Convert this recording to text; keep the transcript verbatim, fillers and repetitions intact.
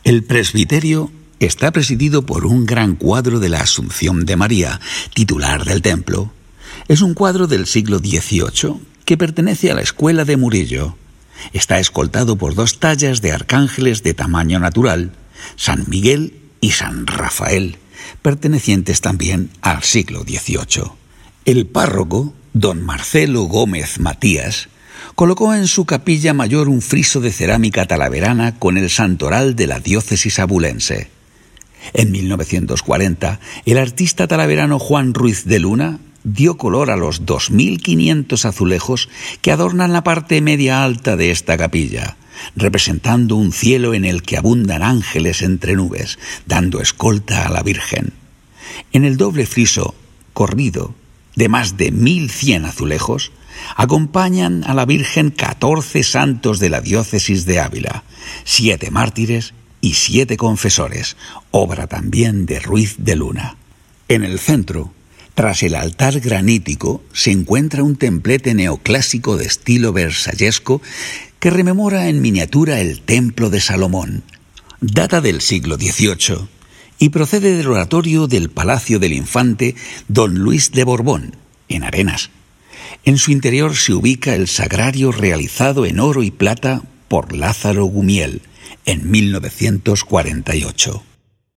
El presbiterio está presidido por un gran cuadro de la Asunción de María, titular del templo. Es un cuadro del siglo dieciocho que pertenece a la Escuela de Murillo. Está escoltado por dos tallas de arcángeles de tamaño natural, San Miguel y San Rafael, pertenecientes también al siglo dieciocho. El párroco, don Marcelo Gómez Matías, colocó en su capilla mayor un friso de cerámica talaverana con el santoral de la diócesis abulense. En mil novecientos cuarenta, el artista talaverano Juan Ruiz de Luna dio color a los dos mil quinientos azulejos que adornan la parte media alta de esta capilla, representando un cielo en el que abundan ángeles entre nubes, dando escolta a la Virgen. En el doble friso, corrido, de más de mil cien azulejos, acompañan a la Virgen catorce santos de la diócesis de Ávila, siete mártires y siete confesores, obra también de Ruiz de Luna. En el centro, tras el altar granítico, se encuentra un templete neoclásico de estilo versallesco que rememora en miniatura el templo de Salomón. Data del siglo dieciocho y procede del oratorio del Palacio del Infante Don Luis de Borbón, en Arenas. En su interior se ubica el sagrario realizado en oro y plata por Lázaro Gumiel en mil novecientos cuarenta y ocho.